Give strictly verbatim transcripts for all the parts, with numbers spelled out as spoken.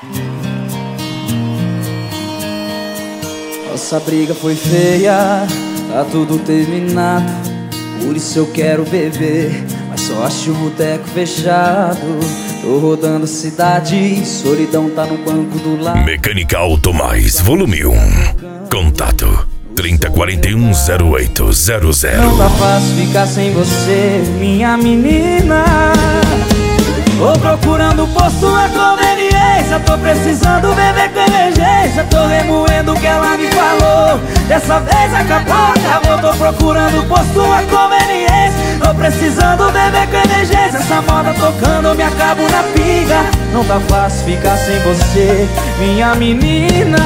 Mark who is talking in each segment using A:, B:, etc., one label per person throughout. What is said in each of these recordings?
A: Nossa briga foi feia, tá tudo terminado. Por isso eu quero beber, mas só acho o boteco fechado. Tô rodando a cidade, solidão tá no banco do lado.
B: Mecânica Automais, volume um. Contato trinta quarenta e um zero oito zero zero.
A: Não tá fácil ficar sem você, minha menina. Tô procurando posto a conveniência, tô precisando beber com emergência. Tô remoendo o que ela me falou, dessa vez acabou, acabou. Tô procurando posto a conveniência, tô precisando beber com emergência. Essa moda tocando, eu me acabo na pinga. Não tá fácil ficar sem você, minha menina.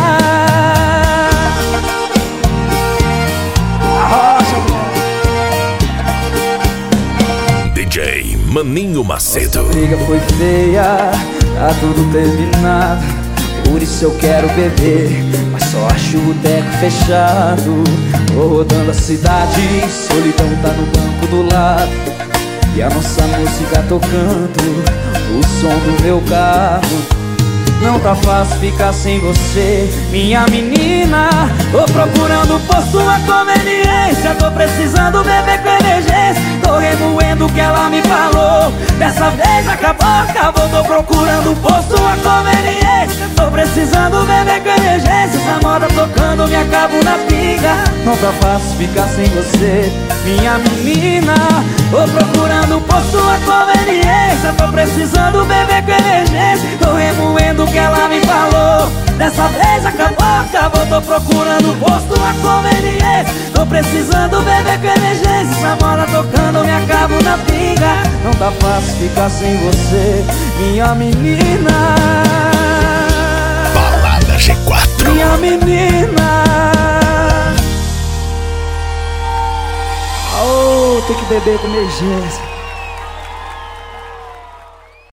B: D J Maninho Macedo.
A: Nossa briga foi feia, tá tudo terminado. Por isso eu quero beber, mas só acho o boteco fechado. Tô rodando a cidade, solidão tá no banco do lado. E a nossa música tocando, o som do meu carro. Não tá fácil ficar sem você, minha menina. Tô procurando posto a conveniência, tô precisando beber com emergência. Tô remoendo o que ela me falou, dessa vez acabou, acabou. Tô procurando posto a conveniência, tô precisando beber com emergência. Essa moda tocando, me acabo na pinga. Não tá fácil ficar sem você, minha menina. Tô procurando posto a conveniência, tô precisando beber com emergência. Tô remoendo o que ela me falou, dessa vez acabou, acabou. Tô procurando posto a conveniência, tô precisando beber com emergência. Essa moda tocando, me acabo na pinga. Não tá fácil ficar sem você, minha menina.
B: Balada G quatro.
A: Minha menina. Oh, tem que beber com emergência.